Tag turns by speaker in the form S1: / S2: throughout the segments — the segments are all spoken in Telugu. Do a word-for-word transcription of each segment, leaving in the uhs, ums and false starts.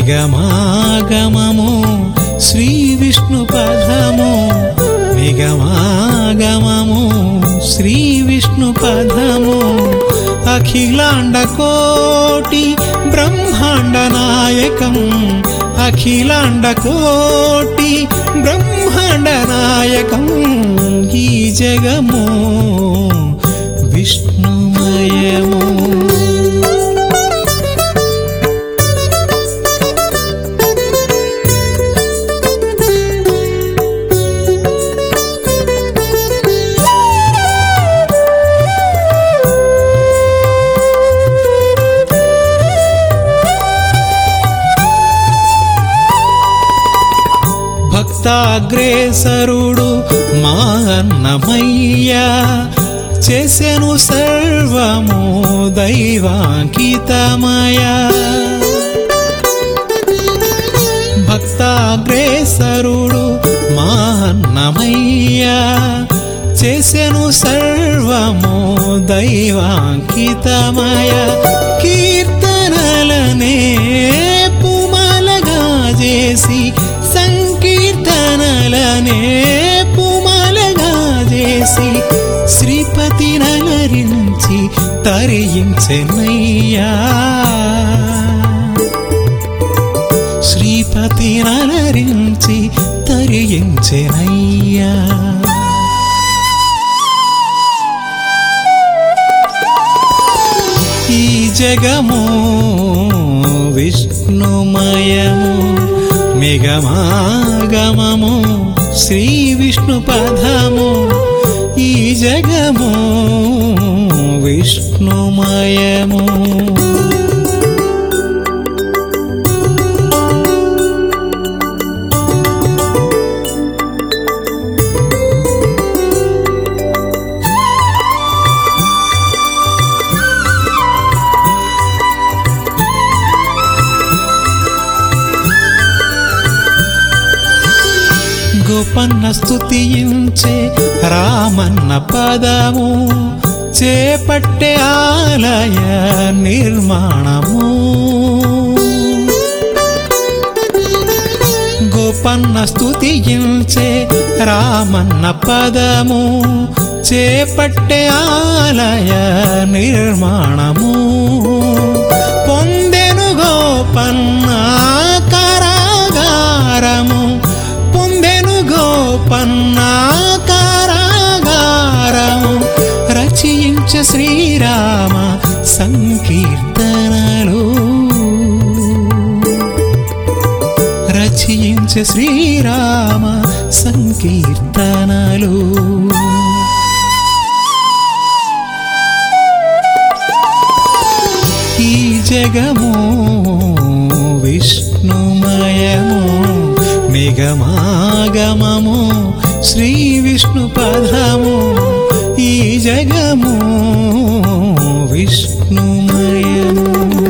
S1: నిగమాగమము శ్రీ విష్ణు పదము నిగమాగమము శ్రీ విష్ణు పదము అఖిలాండ కోటి బ్రహ్మాండ నాయకం అఖిలాండ కోటి బ్రహ్మాండ నాయకం ఈ జగము విష్ణుమయము. భక్తాగ్రేసరుడు మా అన్నమయ్య చేసెను సర్వము దైవాంకితమయ. భక్తాగ్రేసరుడు మా అన్నమయ్య చేసెను సర్వము దైవాంకితమయ. కీర్తనలనే పుమలగా చేసి సంకీర్తనలనే పుమలగా చేసి శ్రీపతి నలరించి తరించెనయ్యా. శ్రీపతి నలరించి తరించెనయ్యా. ఈ జగము విష్ణుమయము నిగమాగమము శ్రీ విష్ణు పదము ఈ జగము విష్ణుమయము. గోపన్న స్తుతించే రామన్న పదము చేపట్టే ఆలయ నిర్మాణము. గోపన్న స్తుతించే రామన్న పదము చేపట్టే ఆలయ నిర్మాణము. పొందెను గోపన్న కారాగారము గోపన్నా కారాగారము రచయించ శ్రీరామ సంకీర్తనలు రచయించ శ్రీరామ సంకీర్తనలు. ఈ జగము విష్ణుమయము నిగమాగమము శ్రీ విష్ణు పదము ఈ జగము విష్ణుమయము.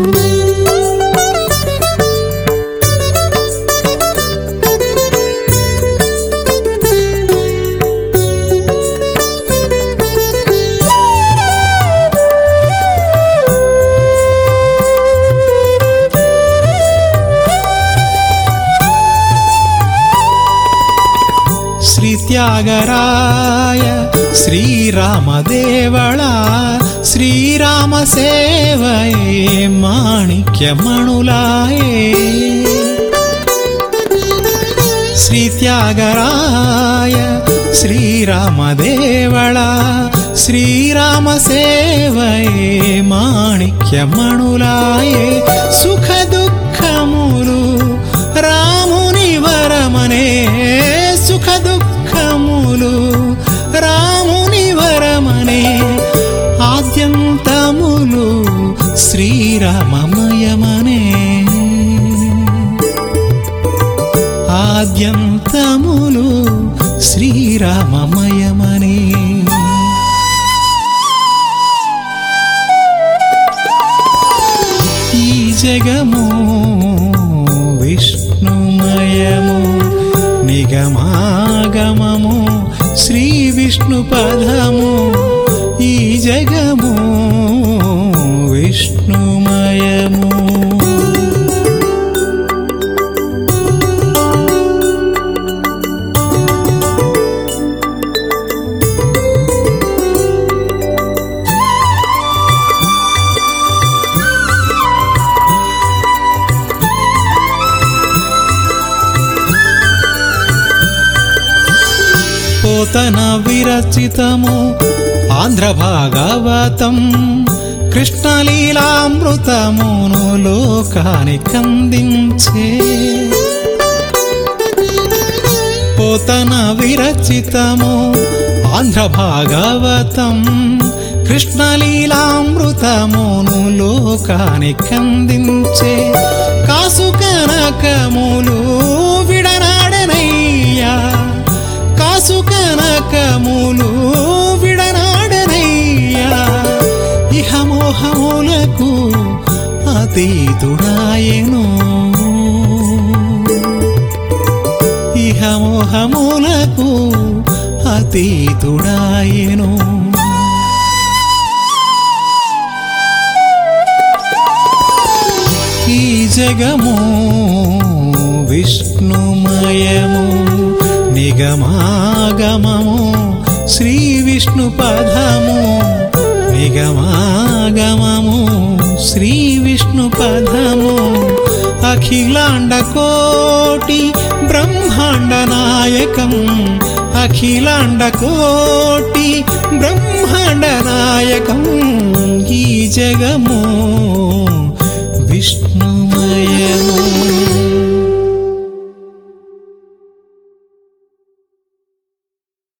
S1: త్యాగరాయ శ్రీరామదేవళ శ్రీరామ సేవయే మాణిక్యమణులాయే. శ్రీ త్యాగరాయ శ్రీరామదేవళ శ్రీరామ సేవయే మాణిక్యమణులాయే. సుఖ దుఃఖములు రాముని వరమనే సుఖ దుఃఖములు రాముని వరమనే. ఆద్యంతములు శ్రీరామమయమనే ఆద్యంతములు శ్రీరామమయమనే. ఈ జగము విష్ణుమయము నిగమాగమము శ్రీ విష్ణు పదము ఈ జగము విష్ణుమయము. పోతన విరచితము ఆంధ్ర భాగవతం కృష్ణలీలామృతమును లోకానికందించే పోతన విరచితము ఆంధ్ర భాగవతం కృష్ణలీలామృతమును లోకానికందించే కాసు కనకములు విడనాడనయ్యా కాసు కనకములు విడనాడనయ్యా ఇహమోహములకు అతీతుడాయెను ఇహమోహములకు అతీతుడాయెను ఈ జగము విష్ణుమయము నిగమాగమము శ్రీ విష్ణు పదము నిగమాగమము శ్రీ విష్ణు పదము అఖిలాండ కోటి బ్రహ్మాండ నాయకం అఖిలాండ కోటి బ్రహ్మాండ నాయకం ఈ జగము విష్ణుమయము